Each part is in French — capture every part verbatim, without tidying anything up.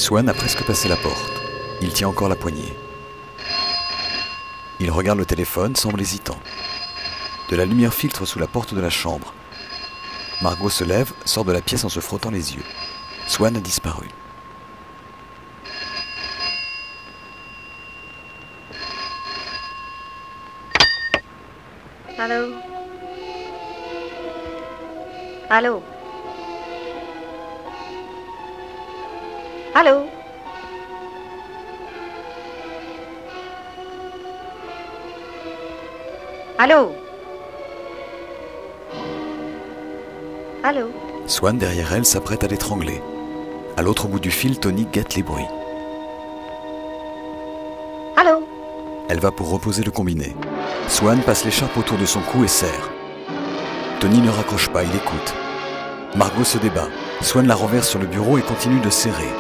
Swan a presque passé la porte. Il tient encore la poignée. Il regarde le téléphone, semble hésitant. De la lumière filtre sous la porte de la chambre. Margot se lève, sort de la pièce en se frottant les yeux. Swan a disparu. Allô? Allô? Allô? Allô? Allô? Swan, derrière elle, s'apprête à l'étrangler. À l'autre bout du fil, Tony guette les bruits. Allô? Elle va pour reposer le combiné. Swan passe l'écharpe autour de son cou et serre. Tony ne raccroche pas, il écoute. Margot se débat. Swan la renverse sur le bureau et continue de serrer.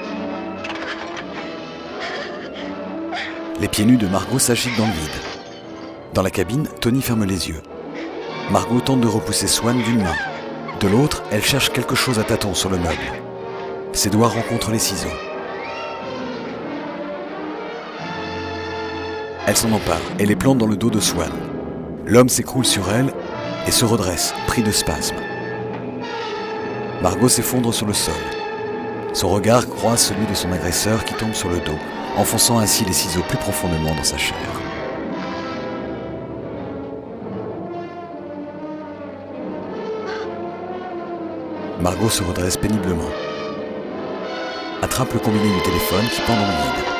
Les pieds nus de Margot s'agitent dans le vide. Dans la cabine, Tony ferme les yeux. Margot tente de repousser Swan d'une main. De l'autre, elle cherche quelque chose à tâtons sur le meuble. Ses doigts rencontrent les ciseaux. Elle s'en empare et les plante dans le dos de Swan. L'homme s'écroule sur elle et se redresse, pris de spasmes. Margot s'effondre sur le sol. Son regard croise celui de son agresseur qui tombe sur le dos, enfonçant ainsi les ciseaux plus profondément dans sa chair. Margot se redresse péniblement. Attrape le combiné du téléphone qui pend dans le vide.